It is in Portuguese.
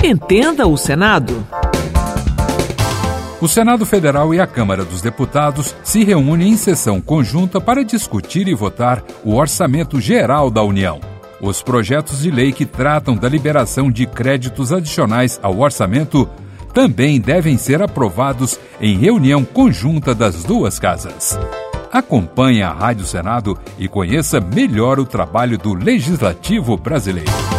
Entenda o Senado. O Senado Federal e a Câmara dos Deputados se reúnem em sessão conjunta para discutir e votar o Orçamento Geral da União. Os projetos de lei que tratam da liberação de créditos adicionais ao orçamento também devem ser aprovados em reunião conjunta das duas casas. Acompanhe a Rádio Senado e conheça melhor o trabalho do Legislativo brasileiro.